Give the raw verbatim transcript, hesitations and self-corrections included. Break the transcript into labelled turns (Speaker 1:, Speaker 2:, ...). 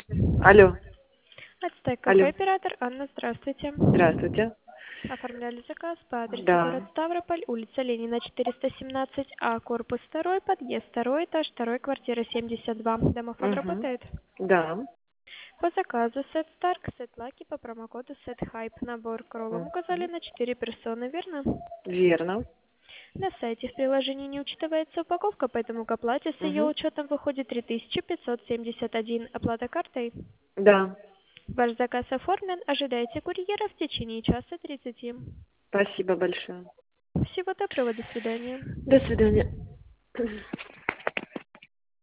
Speaker 1: Алло.
Speaker 2: Ацтек кафе,
Speaker 1: Алло.
Speaker 2: оператор Анна, здравствуйте.
Speaker 1: Здравствуйте.
Speaker 2: Оформляли заказ по адресу город
Speaker 1: Да.
Speaker 2: Ставрополь, улица Ленина, четыреста семнадцать А, корпус второй, подъезд второй, этаж второй, квартира семьдесят два. Домофон
Speaker 1: Угу.
Speaker 2: работает?
Speaker 1: Да.
Speaker 2: По заказу сет Старк, сет Лаки по промокоду сет Хайп. Набор к роллам указали
Speaker 1: Мгм.
Speaker 2: на четыре персоны, верно?
Speaker 1: Верно.
Speaker 2: На сайте в приложении не учитывается упаковка, поэтому к оплате с ее
Speaker 1: Угу.
Speaker 2: учетом выходит три тысячи пятьсот семьдесят один. Оплата картой?
Speaker 1: Да.
Speaker 2: Ваш заказ оформлен. Ожидайте курьера в течение часа тридцати.
Speaker 1: Спасибо большое.
Speaker 2: Всего доброго, до свидания.
Speaker 1: До свидания.